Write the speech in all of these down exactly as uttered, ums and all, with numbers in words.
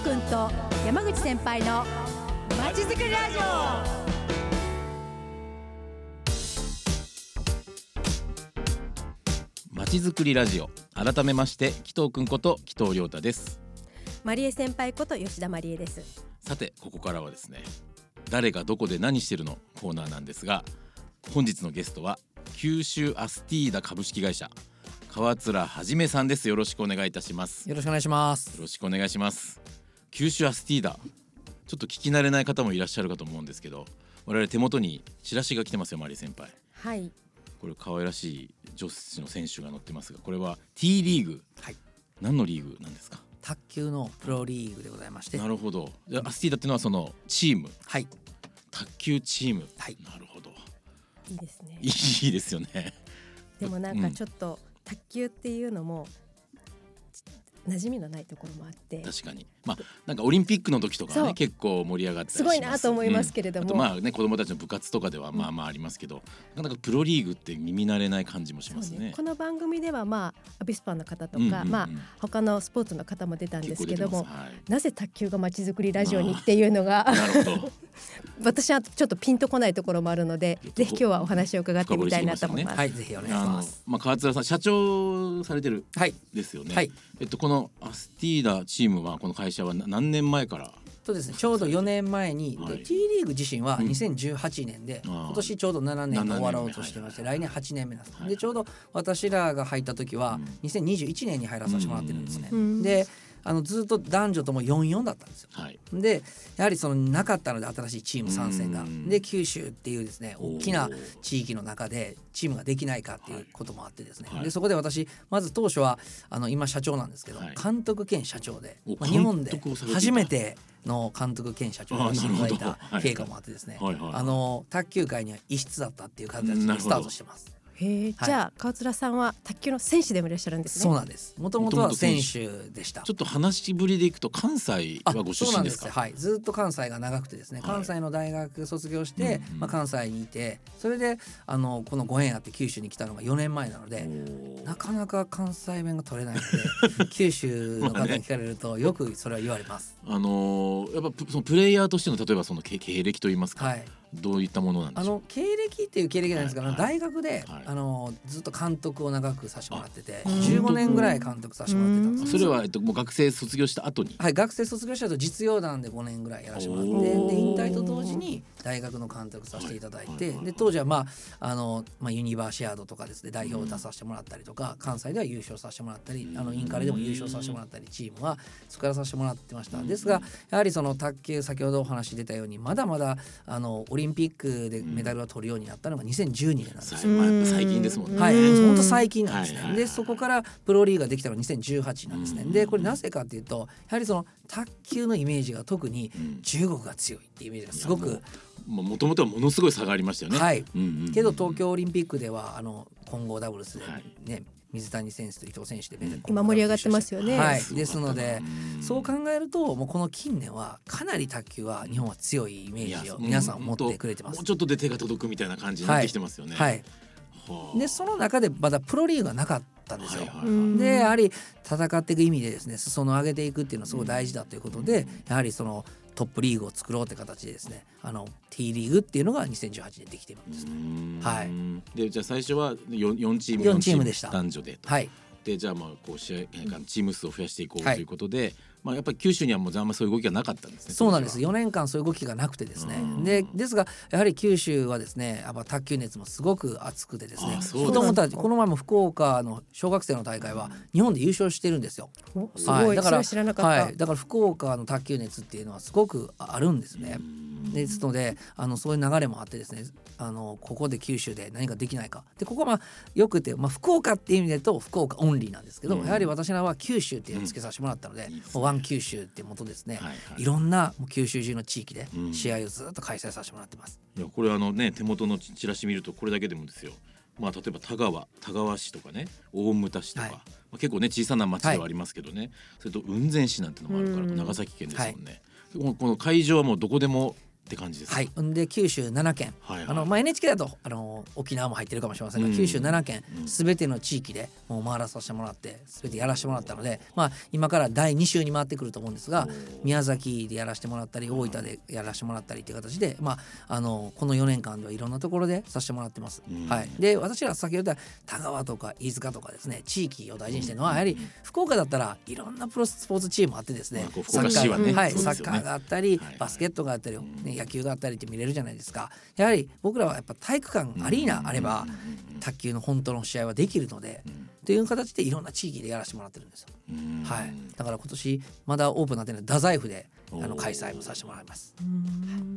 くんと山口先輩のまちづくりラジオ。 まちづくりラジオ、改めまして紀藤くんこと紀藤亮太です。 まりえ先輩こと吉田まりえです。 さてここからはですね、誰がどこで何してるのコーナーなんですが、本日のゲストは九州アスティーダ株式会社川面はじめさんです。よろしくお願いいたします。 よろしくお願いします。 よろしくお願いします。九州アスティーダ、ちょっと聞き慣れない方もいらっしゃるかと思うんですけど、我々手元にチラシが来てますよ、まりえ先輩。 はい、 これ可愛らしい女子の選手が載ってますが、これは T リーグ、はい、何のリーグなんですか？ 卓球のプロリーグでございまして。 なるほど。じゃあアスティーダっていうのはそのチーム、 はい、 卓球チーム、 はい、 なるほど。 いいですね。 いいですよね。 でもなんかちょっと卓球っていうのも馴染みのないところもあって、 確かに、まあ、なんかオリンピックの時とかね結構盛り上がったりします。 すごいなと思いますけれども、 うん、あとまあね子供たちの部活とかではまあまあありますけど、なかなかプロリーグって耳慣れない感じもしますね。 この番組ではまあアビスパの方とか、 うんうんうん、 まあ他のスポーツの方も出たんですけども、 はい、 なぜ卓球がまちづくりラジオにっていうのがなるほど私はちょっとピンとこないところもあるので、ぜひ今日はお話を伺ってみたいなと思います。 はい、ぜひお願いします。 あの、まあ、川面さん社長されてるですよね。はい、えっと、このアスティーダチームはこの会社は何年前から？ そうですね、ちょうどよねんまえに、はい、T リーグ自身はにせんじゅうはちねんで、うん、今年ちょうどななねん終わろうとしてまして、来年はちねんめなんです、はい、でちょうど私らが入った時はにせんにじゅういちねんに入らさせてもらってるんですね、うん、であのずっと男女とも よんたいよん だったんですよ、はい、でやはりそのなかったので新しいチーム参戦が、で九州っていうですね大きな地域の中でチームができないかっていうこともあってですね、はい、でそこで私まず当初はあの今社長なんですけど、はい、監督兼社長で、まあ、日本で初めての監督兼社長をしていただいた経過もあってですね、あの卓球界には異質だったっていう形でスタートしてます。 へ、はい、じゃあ川面さんは卓球の選手でもいらっしゃるんですね。 そうなんです。もともとは選手でした。 ちょっと話しぶりでいくと関西はご出身ですか？ そうなんです、はい、ずっと関西が長くてですね、関西の大学卒業して、はい、まあ、関西にいて、それであのこのご縁あって九州に来たのがよねんまえなので、なかなか関西弁が取れないので九州の方に聞かれるとよくそれは言われます。 あのー、やっぱそのプレイヤーとしての例えばその経歴といいますか、はい、どういったものなんでしょう？あの経歴っていう経歴なんですが、はい、大学で、はい、あのずっと監督を長くさせてもらってて、じゅうごねんぐらい監督させてもらってたんです。 それは、えっと、もう学生卒業した後に？ はい、学生卒業した後実業団でごねんぐらいやらせてもらって、で引退と同時に大学の監督させていただいて、はい、で当時は、まああのまあ、ユニバーシアードとかですね代表を出させてもらったりとか、関西では優勝させてもらったり、あのインカレでも優勝させてもらったり、チームは作らさせてもらってました。ですがやはりその卓球、先ほどお話出たようにまだまだあのオリンピックでメダルを取るようになったのがにせんじゅうにねんなんですよ。 まあ、最近ですもんね。 はい、本当最近なんですね、はいはいはい、でそこからプロリーグができたのがにせんじゅうはちなんですね。でこれなぜかというと、やはりその卓球のイメージが特に中国が強いっていうイメージがすごく、 もともとはものすごい差がありましたよね。 はい、うんうんうん、けど東京オリンピックではあの混合ダブルスでね、はい、水谷選手と伊藤選手で、ね、 今盛り上がってますよね。 はい、ですのでそう考えるともうこの近年はかなり卓球は日本は強いイメージを皆さん持ってくれてます。 もうちょっとで手が届くみたいな感じになってきてますよね。 はい、はい、でその中でまだプロリーグがなかったんですよ。はいはいはい、でやはり戦っていく意味でですね、裾野を上げていくっていうのはすごい大事だということで、やはりそのトップリーグを作ろうって形でですね、あの T リーグっていうのがにせんじゅうはちねんできてるんですね。はい、 でじゃあ最初は 4, 4チームよんチームでした。 男女でと。はい、でじゃあまあこう試合チーム数を増やしていこうということで、はい、まあ、やっぱり九州にはもうあんまりそういう動きがなかったんですね。 そうなんです。よねんかんそういう動きがなくてですね、でですがやはり九州はですね、やっぱ卓球熱もすごく熱くてですね、子供たちこの前も福岡の小学生の大会は日本で優勝してるんですよ。 すごい、だから知らなかった。 はい、だから福岡の卓球熱っていうのはすごくあるんですね。ですのであのそういう流れもあってですね、あのここで九州で何かできないかで、ここはまあよくて、まあ、福岡っていう意味で言うと福岡オンリーなんですけど、うん、やはり私らは九州っていうのをつけさせてもらったので、うん、ワン九州っていうもとですね、はいはい、いろんなもう九州中の地域で試合をずっと開催させてもらってます。 うん、いやこれあのね手元のチラシ見るとこれだけでもですよ、まあ、例えば田川田川市とかね大牟田市とか、はい、まあ、結構ね小さな町ではありますけどね、はい、それと雲仙市なんてのもあるから長崎県ですもんね。はい、この会場はもうどこでもって感じですか。 はい、で九州ななけん、 はいはい、 あのまあ、エヌエイチケー だとあの沖縄も入ってるかもしれませんが、うん、九州ななけんすべての地域でもう回らさせてもらってすべてやらせてもらったので、まあ、今からだいに週に回ってくると思うんですが、宮崎でやらせてもらったり大分でやらせてもらったりという形で、まあ、あのこのよねんかんではいろんなところでさせてもらってます、はい、で私ら先ほど言った田川とか飯塚とかですね、地域を大事にしてるのはやはり福岡だったらいろんなプロスポーツチームあってですね、まあ、 サッカーはね、 はい、サッカーがあったり、はいはい、バスケットがあったり、ね、野球があったりって見れるじゃないですか。やはり僕らはやっぱ体育館アリーナあれば卓球の本当の試合はできるので、という形でいろんな地域でやらせてもらってるんですよ、はい、だから今年まだオープンなってるのは太宰府であの開催もさせてもらいます。 うん、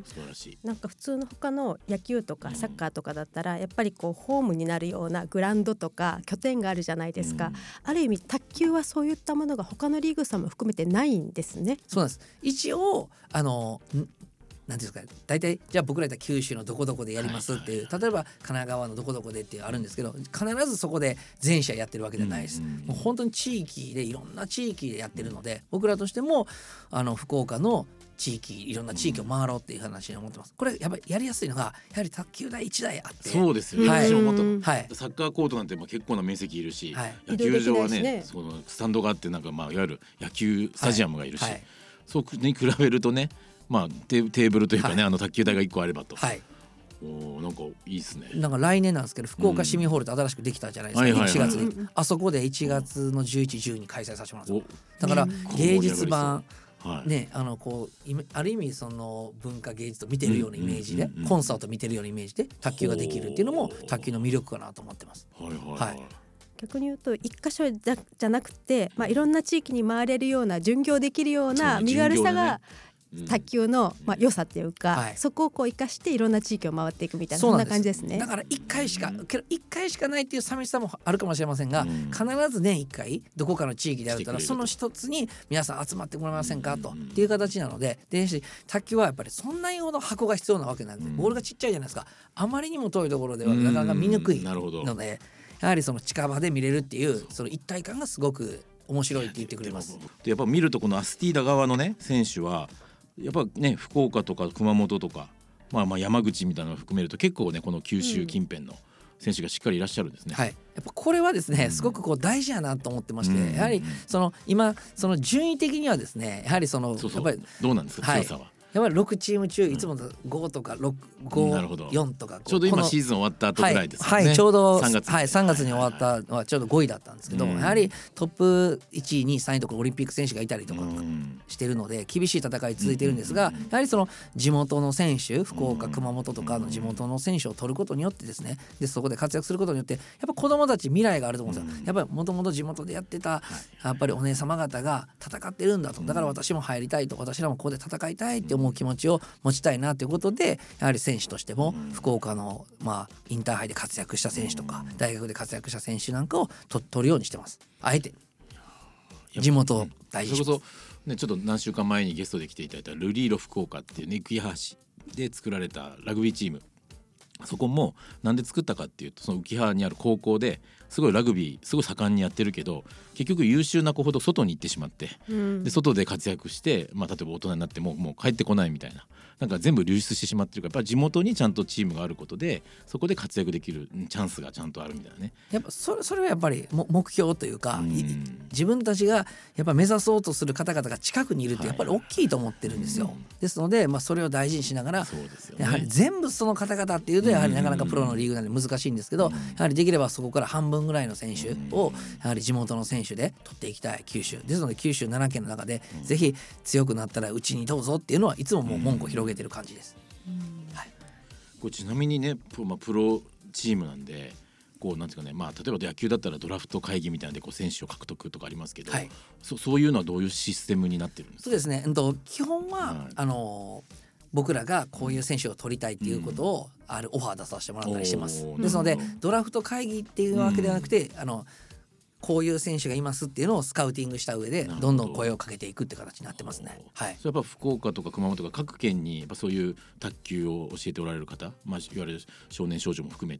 素晴らしい。なんか普通の他の野球とかサッカーとかだったらやっぱりこうホームになるようなグラウンドとか拠点があるじゃないですか。ある意味卓球はそういったものが他のリーグさんも含めてないんですね。 そうなんです。一応あのなんていうんですか、大体じゃあ僕らやったら九州のどこどこでやりますっていう、例えば神奈川のどこどこでっていうあるんですけど、必ずそこで全試合やってるわけじゃないです。もう本当に地域でいろんな地域でやってるので、僕らとしてもあの福岡の地域いろんな地域を回ろうっていう話に思ってます。これやっぱりやりやすいのがやはり卓球台いちだいあって、 そうですよね、 はい、 はい、サッカーコートなんてまあ結構な面積いるし、はい、野球場はね、ね、そのスタンドがあってなんかまあいわゆる野球スタジアムがいるし、はいはい、そこに比べるとね、まあ、テ, テーブルというかね、はい、あの卓球台がいっこあればと、はい、おなんかいいですね。 なんか来年なんですけど福岡市民ホールって新しくできたじゃないですか、うん、いちがつにあそこでいちがつのじゅういち、じゅうに開催させてもらうんですよ。だから芸術版、はい、ね、あのこうある意味その文化芸術を見てるようなイメージで、うんうんうんうん、コンサート見てるようなイメージで卓球ができるっていうのも卓球の魅力かなと思ってます。はいはいはい、はい、 逆に言うと一箇所じ ゃ, じゃなくて、まあ、いろんな地域に回れるような巡業できるような身軽さが卓球の、まあ、良さっていうか、はい、そこをこう生かしていろんな地域を回っていくみたいな、そんな感じですね。 だからいっかいしかけどいっかいしかないっていう寂しさもあるかもしれませんが、うん、必ず年いっかいどこかの地域であったらその一つに皆さん集まってもらえませんかと、うん、っていう形なので、で卓球はやっぱりそんな用の箱が必要なわけなんで、うん、ボールがちっちゃいじゃないですか。あまりにも遠いところではなかなか見にくいので、やはりその近場で見れるっていうその一体感がすごく面白いって言ってくれます。 でやっぱ見るとこのアスティーダ側のね選手はやっぱね福岡とか熊本とか、まあ、まあ山口みたいなのを含めると結構ねこの九州近辺の選手がしっかりいらっしゃるんですね、 うん、はい、やっぱこれはですね、うん、すごくこう大事やなと思ってまして、うん、やはりその今その順位的にはですねやはりそのそうそうやっぱりどうなんですか、はい、強さはやっぱりろくチーム中いつもごとかろく、ご、よんとかちょうど今シーズン終わった後ぐらいですよね。 はい、はい、ちょうどさんがつ、はい、さんがつに終わったのはちょうどごいだったんですけど、うん、やはりトップいちい、にい、さんいとかオリンピック選手がいたりとかしてるので厳しい戦い続いてるんですが、やはりその地元の選手、福岡、熊本とかの地元の選手を取ることによってですね、でそこで活躍することによってやっぱ子どもたち未来があると思うんですよ。やっぱりもともと地元でやってたやっぱりお姉様方が戦ってるんだと、だから私も入りたいと、私らもここで戦いたいって思う気持ちを持ちたいなということで、やはり選手としても福岡のまあインターハイで活躍した選手とか大学で活躍した選手なんかをと取るようにしてます。あえて地元を大事にします。 それこそね、ちょっと何週間前にゲストで来ていただいたルリーロ福岡っていうね浮羽市で作られたラグビーチーム、そこもなんで作ったかっていうと、その浮羽にある高校ですごいラグビーすごい盛んにやってるけど結局優秀な子ほど外に行ってしまって、うん、で外で活躍して、まあ、例えば大人になってももう帰ってこないみたいな、なんか全部流出してしまってるから、やっぱり地元にちゃんとチームがあることでそこで活躍できるチャンスがちゃんとあるみたいなね。 やっぱそれ、それはやっぱり目標というか、うん、自分たちがやっぱ目指そうとする方々が近くにいるってやっぱり大きいと思ってるんですよ、はい、ですので、まあ、それを大事にしながら、そうですよね、やはり全部その方々っていうとやはりなかなかプロのリーグなんで難しいんですけど、うん、やはりできればそこから半分ぐらいの選手をやはり地元の選手で取っていきたい九州ですので、九州ななけんの中でぜひ強くなったらうちにどうぞっていうのはいつももう門戸を広げてる感じです、うん、はい、 これちなみにね プ,、まあ、プロチームなんでこうなんていうかね、まあ、例えば野球だったらドラフト会議みたいなのでこう選手を獲得とかありますけど、はい、そ, そういうのはどういうシステムになってるんですか。 そうですね、うん、と基本は、はい、あの僕らがこういう選手を取りたいっていうことを、うん、あるオファー出させてもらったりしてます。ですのでドラフト会議っていうわけではなくて、うん、あのこういう選手がいますっていうのをスカウティングした上でどんどん声をかけていくって形になってますね。はい、 それやっぱ福岡とか熊本とか各県にやっぱそういう卓球を教えておられる方、まあ、いわゆる少年少女も含めて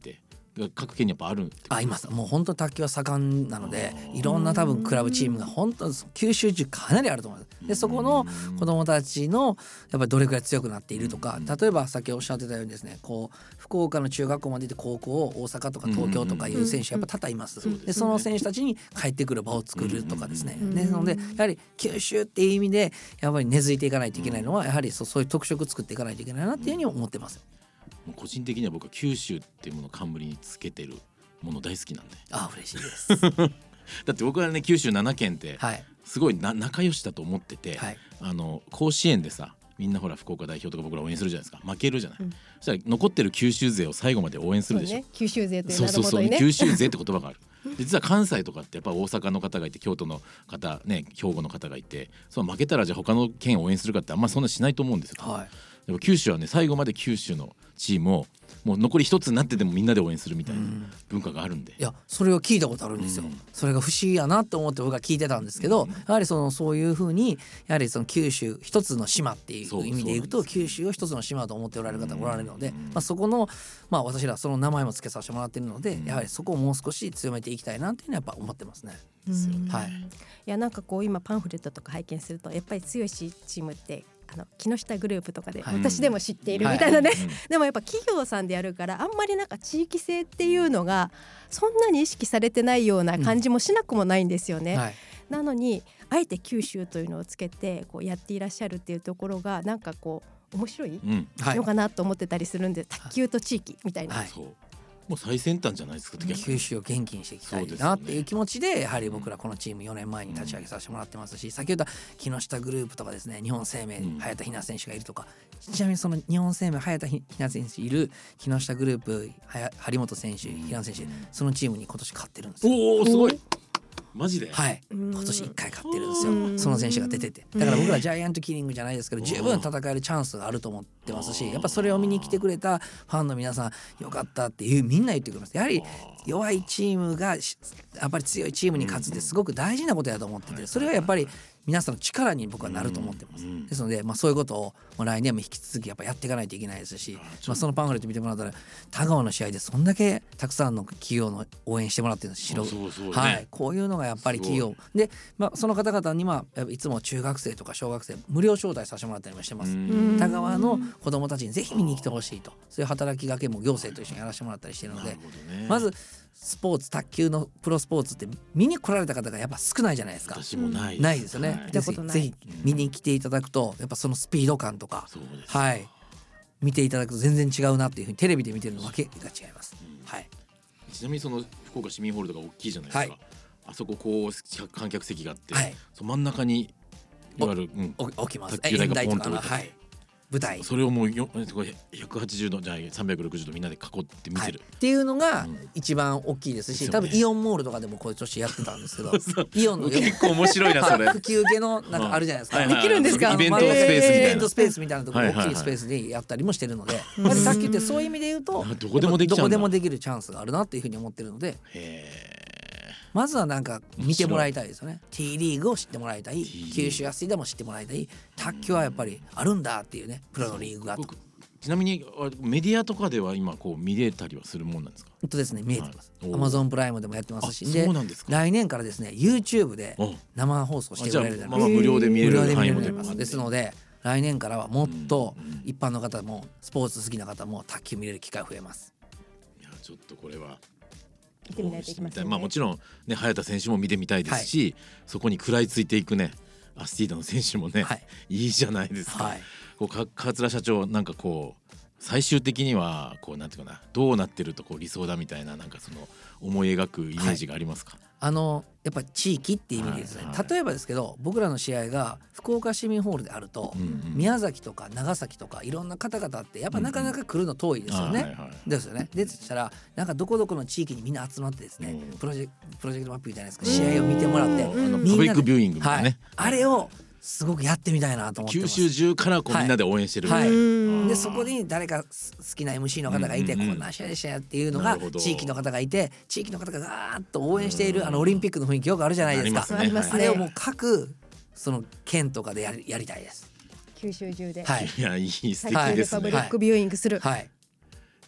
が各県にやっぱあるってことですか？ あ、います。もう本当卓球は盛んなので、いろんな多分クラブチームが本当九州中かなりあると思います。でそこの子どもたちのやっぱりどれくらい強くなっているとか、例えばさっきおっしゃってたようにですね、こう福岡の中学校まで行って高校を大阪とか東京とかいう選手やっぱ多々います。でその選手たちに帰ってくる場を作るとかですね。ですのでやはり九州っていう意味でやっぱり根付いていかないといけないのは、やはりそう、そういう特色作っていかないといけないなっていうふうに思ってます。 もう個人的には僕は九州っていうものを冠につけてるもの大好きなんで。 あ、嬉しいですだって僕はね九州ななけんってすごいな仲良しだと思ってて、はい、あの甲子園でさみんなほら福岡代表とか僕ら応援するじゃないですか。負けるじゃない、うん、そしたら残ってる九州勢を最後まで応援するでしょ、ね、 九州勢という名のもとにね。そうそうそう、九州勢って言葉がある実は関西とかってやっぱ大阪の方がいて京都の方ね兵庫の方がいて、その負けたらじゃあ他の県を応援するかってあんまそんなしないと思うんですよ、はい、でも九州はね最後まで九州のチームをもう残り一つになってでもみんなで応援するみたいな文化があるんで、 いやそれを聞いたことあるんですよ、うん、それが不思議やなと思って僕は聞いてたんですけど、うん、やはりそのそういうふうにやはりその九州一つの島っていう意味でいくと九州を一つの島と思っておられる方がおられるので、うん、まあ、そこの、まあ、私らその名前も付けさせてもらっているので、うん、やはりそこをもう少し強めていきたいなっていうのはやっぱ思ってますね。 ですよね。はい、いやなんかこう今パンフレットとか拝見するとやっぱり強いチームってあの木下グループとかで私でも知っているみたいなね、はいはい、でもやっぱ企業さんでやるからあんまりなんか地域性っていうのがそんなに意識されてないような感じもしなくもないんですよね、うんはい、なのにあえて九州というのをつけてこうやっていらっしゃるっていうところがなんかこう面白いのかなと思ってたりするんで、うんはい、卓球と地域みたいな、はい、 そうもう最先端じゃないですか。 九州を元気にしていきたいなっていう気持ちでやはり僕らこのチームよねんまえに立ち上げさせてもらってますし、先ほど木下グループとかですね、日本生命早田ひな選手がいるとか、ちなみにその日本生命早田ひな選手いる木下グループ張本選手ひな選手、そのチームに今年勝ってるんですよ。 おーすごい、マジで、 はい、今年いっかい勝ってるんですよ、その選手が出てて。だから僕らジャイアントキリングじゃないですけど十分戦えるチャンスがあると思ってますし、やっぱそれを見に来てくれたファンの皆さんよかったっていうみんな言ってくれます。やはり弱いチームがやっぱり強いチームに勝つってすごく大事なことだと思ってて、それはやっぱり皆さんの力に僕はなると思ってます。ですので、まあ、そういうことをもう来年も引き続きやっぱやっていかないといけないですし、まあ、そのパンフレット見てもらったら田川の試合でそんだけたくさんの企業の応援してもらってるんです。はい、こういうのがやっぱり企業で、まあ、その方々にはいつも中学生とか小学生無料招待させてもらったりもしてます。田川の子どもたちにぜひ見に来てほしいと、そういう働きかけも行政と一緒にやらせてもらったりしているので、まずスポーツ卓球のプロスポーツって見に来られた方がやっぱ少ないじゃないですか。 私もないです、 ないですよね、はい、ぜひぜひ見に来ていただくとやっぱそのスピード感とか、はい、見ていただくと全然違うなっていうふうにテレビで見てるのわけが違います、うん、はい。 ちなみにその福岡市民ホールとか大きいじゃないですか、はい、あそここう観客席があって、はい、その真ん中にいわゆる、うん、 置きます。 卓球台がポンと置いて、 はい、舞台そ, それをもうひゃくはちじゅうどじゃあさんびゃくろくじゅうどみんなで囲って見てる、 はい、っていうのが一番大きいですし、うん、多分イオンモールとかでもこういう年やってたんですけどイオンの結構面白いなそれ普及系のなんかあるじゃないですか、 できるんですか、 イベントスペースみたいな、イベントスペースみたいなところ、大きいスペースでやったりもしてるので、まず卓球ってそういう意味で言うとどこでもできちゃうんだ、 どこでもできるチャンスがあるなっていうふうに思ってるので、へまずはなんか見てもらいたいですよね。 T リーグを知ってもらいたい、九州アスティダも知ってもらいたい、卓球はやっぱりあるんだっていうね、プロのリーグが。 ちなみにメディアとかでは今こう見れたりはするもんなんですか？ 本当ですね、見えてます。 Amazon プライムでもやってますし、 でそうなんですか。 来年からですね YouTube で生放送してもらえるじゃないですか。 まあ無料で見れる範囲も出ます。ですので来年からはもっと一般の方もスポーツ好きな方も卓球見れる機会増えます。 いやちょっとこれは見てみないといけませんね。 まあもちろんね早田選手も見てみたいですし、はい、そこに食らいついていくねアスティーダの選手もね、はい、いいじゃないですか、はい、こうか桂社長なんかこう最終的にはこうなんていうかな、どうなってるとこう理想だみたいななんかその思い描くイメージがありますか？はい、 あのやっぱ地域って意味でですね、はいはい、例えばですけど僕らの試合が福岡市民ホールであると、うんうん、宮崎とか長崎とかいろんな方々ってやっぱなかなか来るの遠いですよね、うんうんはいはい、ですよね。でしたらなんかどこどこの地域にみんな集まってですね、うん、プロジェプロジェクトマップみたいなですか、試合を見てもらって、 うん、パブリックビューイングみたいなね、 はい、あれをすごくやってみたいなと思ってます。 九州中からこうみんなで応援してる、 はいはい、でそこに誰か好きな エムシー の方がいて、うんうんうん、こんな試合でしたよっていうのが地域の方がいて、地域の方がガーッと応援しているあのオリンピックの雰囲気よくあるじゃないですか。 ありますね。 あれをもう各その県とかでやり、やりたいです。 九州中で、 はい、 いやいい素敵ですね。 パブリックビューイングする、 はい、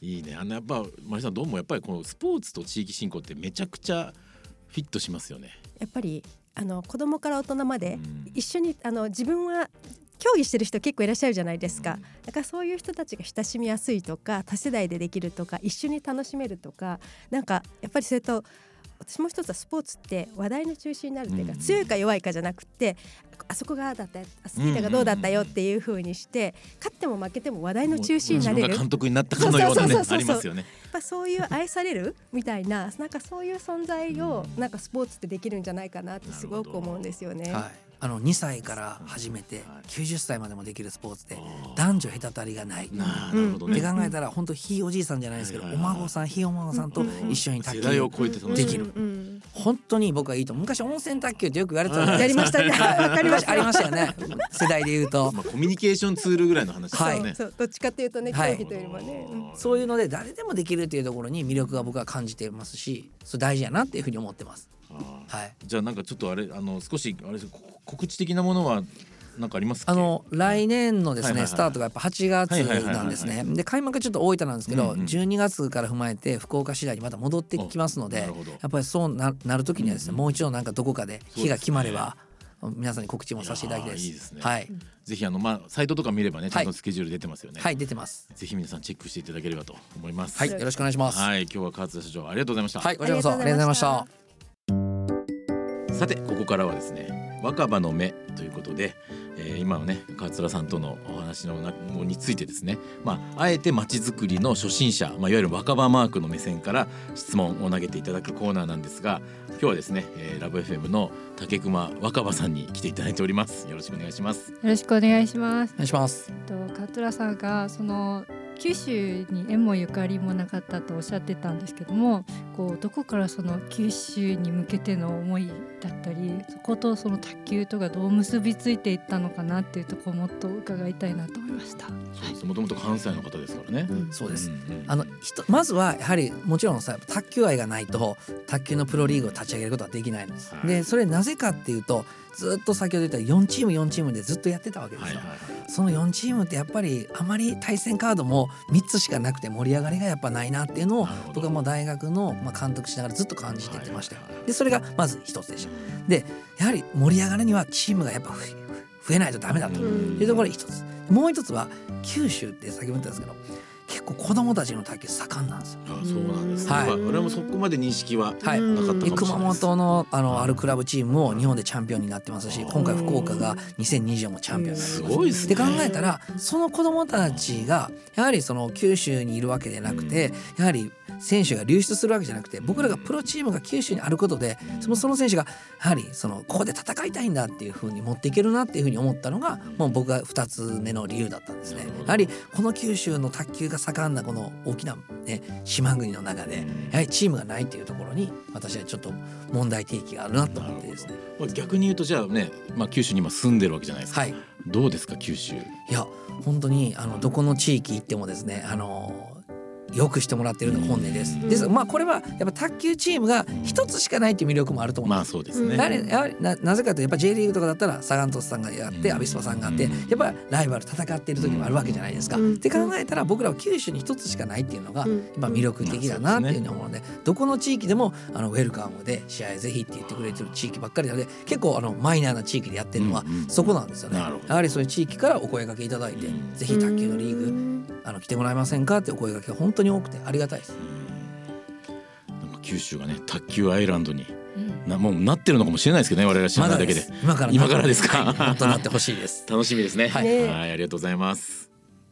いいね。あのやっぱマリさんどうもやっぱりこのスポーツと地域振興ってめちゃくちゃフィットしますよね。 やっぱりあの子供から大人まで一緒に、あの自分は競技してる人結構いらっしゃるじゃないですか、うん、だからそういう人たちが親しみやすいとか多世代でできるとか一緒に楽しめるとか、なんかやっぱりそれと私も一つはスポーツって話題の中心になるというか、うん、強いか弱いかじゃなくてあそこがだったアスリートがどうだったよっていう風にして、勝っても負けても話題の中心になれる、 自分が監督になったかのようなねありますよね。 やっぱそういう愛されるみたいななんかそういう存在をなんかスポーツってできるんじゃないかなってすごく思うんですよね。 はい、あのにさいから始めてきゅうじゅっさいまでもできるスポーツで男女隔たりがない、 なるほどね、 って考えたら本当ひいおじいさんじゃないですけど、お孫さんひいお孫さんと一緒に卓球世代を超えて楽しできる、本当に僕はいいと思う。昔温泉卓球ってよく言われてたじゃないやりましたね。わかりました。 ありましたよね。世代で言うと、 まあ、コミュニケーションツールぐらいの話ですよね。 はい、そうどっちかっていうとね、競技というよりもね、 うん、そういうので誰でもできるっていうところに魅力が僕は感じていますし、それ大事やなっていうふうに思ってます。はい、 じゃあなんかちょっとあれあの少しあれ告知的なものはなんかありますか。 あの来年のですね、はいはいはい、スタートがやっぱはちがつなんですね。で開幕ちょっと大分なんですけど、うんうん、じゅうにがつから踏まえて福岡次第にまた戻ってきますので、やっぱりそう な, なる時にはですね、うんうん、もう一度なんかどこかで日が決まれば、皆さんに告知もさせていただきたいです。 いいですね。 はい。 ぜひあのまあサイトとか見ればね、ちゃんとスケジュール出てますよね。 はい、はい、出てます。 ぜひ皆さんチェックしていただければと思います。 はい、よろしくお願いします。 はい、今日は川津社長ありがとうございました。 はい、こちらこそありがとうございました。 さてここからはですね、若葉の目ということで、えー、今のね桂さんとのお話のについてですね、まあ、あえてまちづくりの初心者、まあ、いわゆる若葉マークの目線から質問を投げていただくコーナーなんですが、今日はですね、えー、ラブ エフエム の竹熊若葉さんに来ていただいております。よろしくお願いします。 よろしくお願いします。 お願いします。 と桂さんがその九州に縁もゆかりもなかったとおっしゃってたんですけども、こうどこからその九州に向けての思いだったり、そことその卓球とかどう結びついていったのかなっていうところをもっと伺いたいなと思いました。そうです、もともと関西の方ですからね。 うん、そうです、うんうん、あのまずはやはりもちろんさ卓球愛がないと卓球のプロリーグを立ち上げることはできないんです、はい、でそれなぜかっていうと、ずっと先ほど言ったよんチームよんチームでずっとやってたわけですよ、はいはいはい、そのよんチームってやっぱりあまり対戦カードもみっつしかなくて盛り上がりがやっぱないなっていうのを僕はもう大学のまあ監督しながらずっと感じてってましたよ。でそれがまず一つでした。でやはり盛り上がるにはチームがやっぱ増えないとダメだというところが一つ。もう一つは九州って先ほど言ったんですけど、結構子供たちの卓球盛んなんですよ。 ああ、そうなんですね。 はい、 俺もそこまで認識はなかったかもしれないです。 熊本のあのあるクラブチームも日本でチャンピオンになってますし、今回福岡がにせんにじゅうよんもチャンピオンになってます。 すごいですね。 って考えたら、その子供たちがやはりその九州にいるわけでなくて、やはり選手が流出するわけじゃなくて、僕らがプロチームが九州にあることで、そのその選手がやはりそのここで戦いたいんだっていう風に持っていけるなっていう風に思ったのが、もう僕がふたつめの理由だったんですね。やはりこの九州の卓球が盛んなこの大きな、ね、島国の中でやはりチームがないっていうところに私はちょっと問題提起があるなと思ってですね。 逆に言うとじゃあね、まあ、九州に今住んでるわけじゃないですか、はい、どうですか九州。いや本当にあのどこの地域行ってもですね、あのよくしてもらってるのが本音です。ですまあこれはやっぱ卓球チームが一つしかないっていう魅力もあると思います。 まあそうですね。 やはりやはり な, なぜかというとやっぱ J リーグとかだったらサガン鳥栖さんがやって、アビスパさんがあって、やっぱライバル戦っている時もあるわけじゃないですか。って考えたら僕らは九州に一つしかないっていうのがやっぱ魅力的だなっていうふうに思うので、どこの地域でもあのウェルカムで試合ぜひって言ってくれてる地域ばっかりなので、結構あのマイナーな地域でやってるのはそこなんですよね。やはりそういう地域からお声掛けいただいて、ぜひ卓球のリーグあの来てもらえませんかってお声掛けが本当に多くてありがたいです。 なんか九州がね卓球アイランドになもうなってるのかもしれないですけどね、我々は知らないだけで。 今から今からですか。 はい、本当になってほしいです。 楽しみですね。はい、 ね、 はい、ありがとうございます。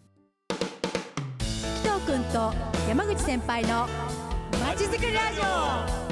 紀藤君と山口先輩のまちづくりラジオ。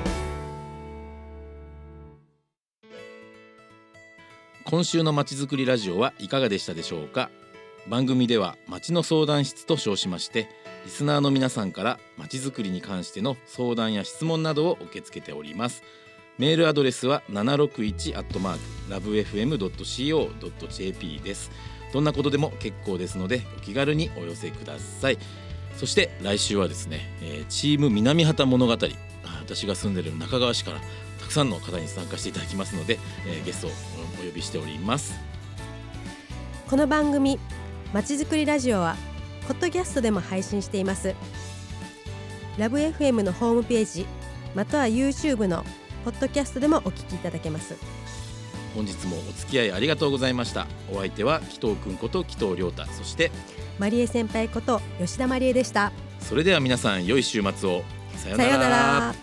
今週のまちづくりラジオはいかがでしたでしょうか。番組では町の相談室と称しまして、リスナーの皆さんからまちづくりに関しての相談や質問などを受け付けております。メールアドレスは ななろくいち アットマーク ラブエフエム ドット シーオー ドット ジェーピー です。どんなことでも結構ですのでお気軽にお寄せください。そして来週はですね、えー、チーム南畑物語、私が住んでいる中川市からたくさんの方に参加していただきますので、えー、ゲストをお呼びしております。 この番組まちづくりラジオはポッドキャストでも配信しています。ラブ エフエム のホームページまたは YouTube のポッドキャストでもお聞きいただけます。 本日もお付き合いありがとうございました。お相手は紀藤くんこと紀藤亮太、そしてマリエ先輩こと吉田マリエでした。 それでは皆さん良い週末を。さようなら。 さようなら。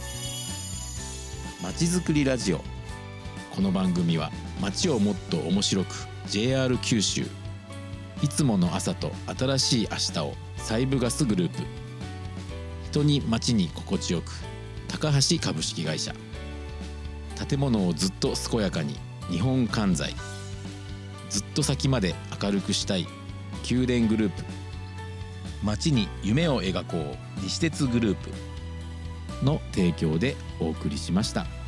まちづくりラジオ。この番組は街をもっと面白く ジェイアール 九州、いつもの朝と新しい明日をサイブガスグループ、人に街に心地よく高橋株式会社、建物をずっと健やかに日本関西、ずっと先まで明るくしたい宮殿グループ、街に夢を描こう西鉄グループの提供でお送りしました。